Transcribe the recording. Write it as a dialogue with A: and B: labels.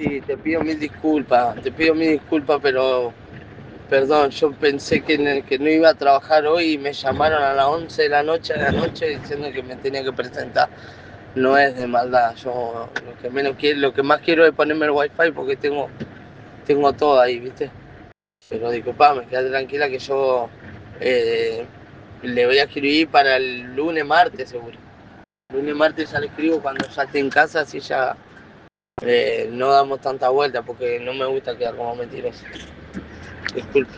A: Sí, te pido mil disculpas, pero perdón, yo pensé que no iba a trabajar hoy y me llamaron a las 11 de la noche diciendo que me tenía que presentar. No es de maldad, yo lo que menos quiero, lo que más quiero es ponerme el wifi porque tengo todo ahí, ¿viste? Pero disculpame, quédate tranquila que yo le voy a escribir para el lunes, martes seguro. Lunes, martes ya le escribo cuando ya esté en casa, así ya no damos tanta vuelta porque no me gusta quedar como mentiroso. Disculpe.